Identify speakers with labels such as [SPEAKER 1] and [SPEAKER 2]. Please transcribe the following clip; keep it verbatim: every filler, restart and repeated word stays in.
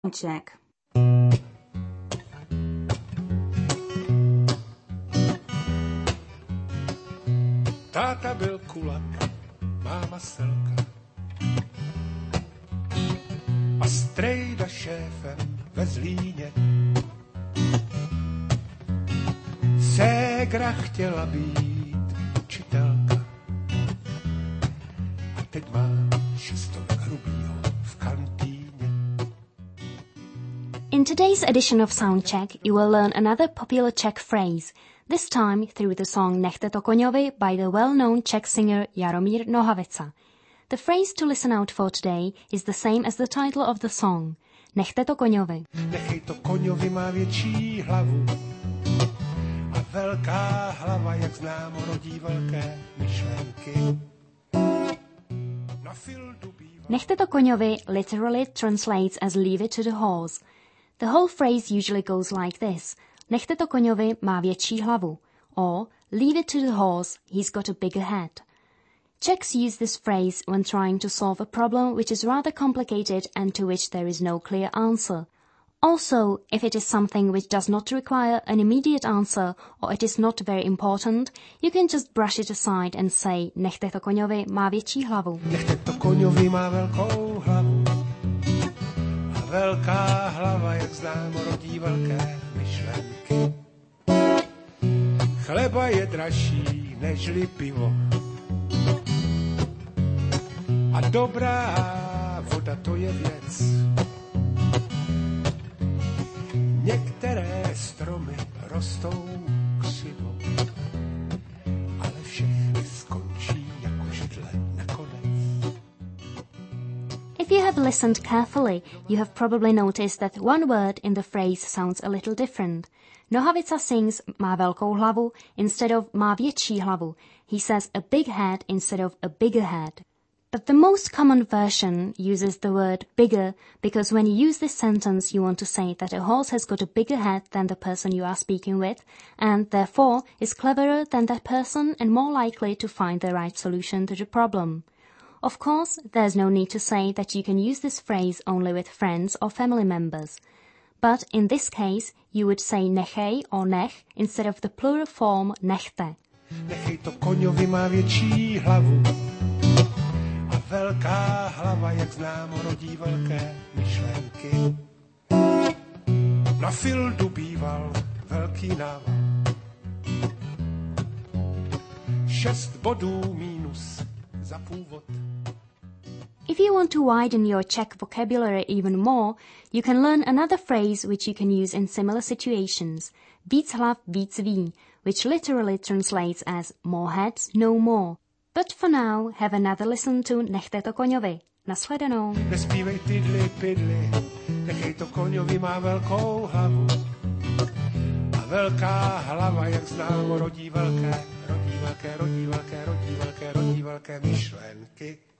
[SPEAKER 1] Check.
[SPEAKER 2] Táta byl kulak, máma selka a strejda šéfem ve Zlíně. Ségra chtěla být učitelka a teď má šestovek hrubýho v kantýně.
[SPEAKER 3] In today's edition of Soundcheck, you will learn another popular Czech phrase, this time through the song Nechte to koňovi by the well-known Czech singer Jaromír Nohavica. The phrase to listen out for today is the same as the title of the song, Nechte to koňovi.
[SPEAKER 2] Nechej to koňovi, má větší hlavu a velká hlava, jak známo, rodí velké myšlenky. Na fildu bývá...
[SPEAKER 3] Nechte to koňovi literally translates as leave it to the horse. The whole phrase usually goes like this. Nechte to koňovi, má větší hlavu. Or, leave it to the horse, he's got a bigger head. Czechs use this phrase when trying to solve a problem which is rather complicated and to which there is no clear answer. Also, if it is something which does not require an immediate answer or it is not very important, you can just brush it aside and say Nechte to koňovi, má větší hlavu.
[SPEAKER 2] Nechte to koňovi, má velkou hlavu a velká hlava, jak známo, rodí velké myšlenky. Chleba je dražší nežli pivo a dobrá voda, to je věc. Některé stromy rostou křivo, ale všechny skončí jako židle nakonec.
[SPEAKER 3] If you have listened carefully, you have probably noticed that one word in the phrase sounds a little different. Nohavica sings má velkou hlavu instead of má větší hlavu. He says a big head instead of a bigger head. But the most common version uses the word bigger because when you use this sentence you want to say that a horse has got a bigger head than the person you are speaking with and therefore is cleverer than that person and more likely to find the right solution to the problem. Of course, there's no need to say that you can use this phrase only with friends or family members. But in this case, you would say nechej or nech instead of the plural form nechte.
[SPEAKER 2] Nechej to koňovi, má větší hlavu a velká hlava, jak známo, rodí velké myšlenky. Na fildu býval velký nával, šest bodů mínus za původ.
[SPEAKER 3] If you want to widen your Czech vocabulary even more, you can learn another phrase which you can use in similar situations. Víc hlav, víc ví, which literally translates as more heads, no more. But for now, have another listen to Nechte to koňovi. Nashledanou.
[SPEAKER 2] Nespívej pidli, pidli, nechej to koňovi, má velkou hlavu a velká hlava, jak známo, rodí velké, rodí velké, rodí velké, rodí velké, rodí velké myšlenky.